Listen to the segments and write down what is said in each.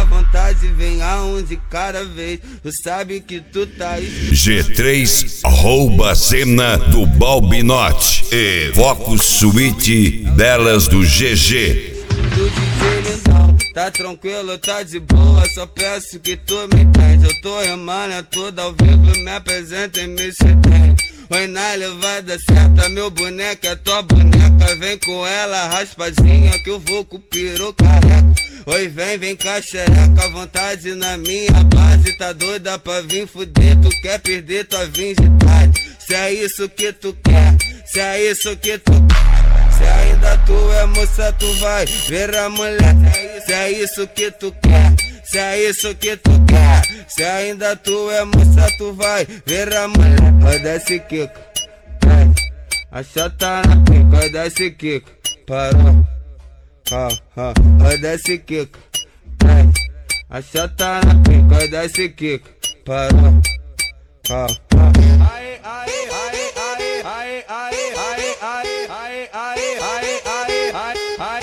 vontade, vem a um de cada vez. Tu sabe que tu tá G3 rouba a cena do Balbinote e Focus Suite delas do GG. do DJ lindão. Tá tranquilo, tá de boa, só peço que tu me entende. Eu tô remando, é tudo ao vivo, me apresenta e me sedente. Oi, na levada certa, meu boneco é tua boneca. Vem com ela raspadinha que eu vou com o peru careca. Oi, vem com a xereca, vontade na minha base. Tá doida pra vir fuder, tu quer perder tua virgindade. Se é isso que tu quer, se é isso que tu quer. Se ainda tu é moça, tu vai ver a mulher. Se é isso que tu quer, se é isso que tu quer. Se ainda tu é moça, tu vai ver a mulher. Vai desce Kiko, a chata na pica. Vai desce Kiko, parou. Vai desce Kiko, a chata na pica. Vai desce Kiko, parou. Ai, ai, ai, ai, ai, ai, ai, ai, ai, ai, ai, ai, ai,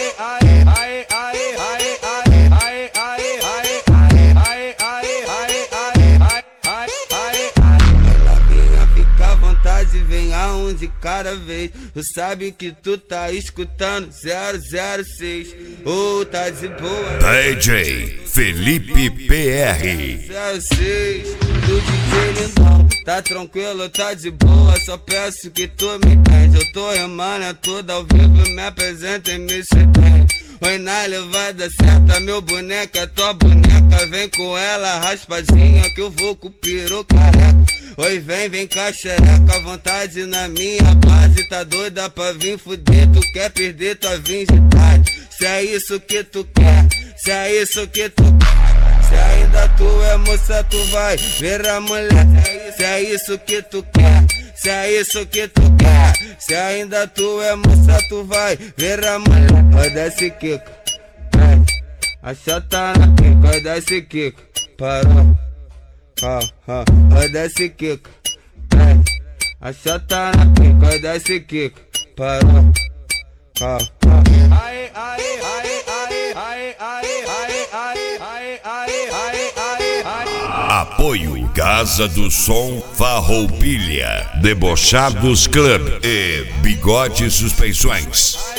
vem a um de cada vez. Tu sabe que tu tá escutando 006. Ou tá de boa. DJ Felipe PR 06 do DJ lindão. Tá tranquilo, tá de boa, só peço que tu me entende. Eu tô remando, é tudo ao vivo, me apresenta e me sedente. Oi, na levada certa, meu boneco é tua boneca. Vem com ela raspadinha que eu vou com o peru careca. Oi, vem com a xereca, vontade na minha base. Tá doida pra vir fuder, tu quer perder tua virgindade. Se é isso que tu quer, se é isso que tu quer. Se ainda tu é moça, tu vai ver a mulher. Se é isso que tu quer, se é isso que tu quer. Se ainda tu é moça, tu vai ver a mulher. Vai desce Kiko, a chata na pica. Vai desce Kiko, parou. Vai desce Kiko, a chata na pica. Vai desce Kiko, parou. Ai, ai, ai, ai, ai, ai, ai, ai, ai, ai, ai. Apoio Casa do Som Farroupilha, Debochados Club e Bigode Suspensões.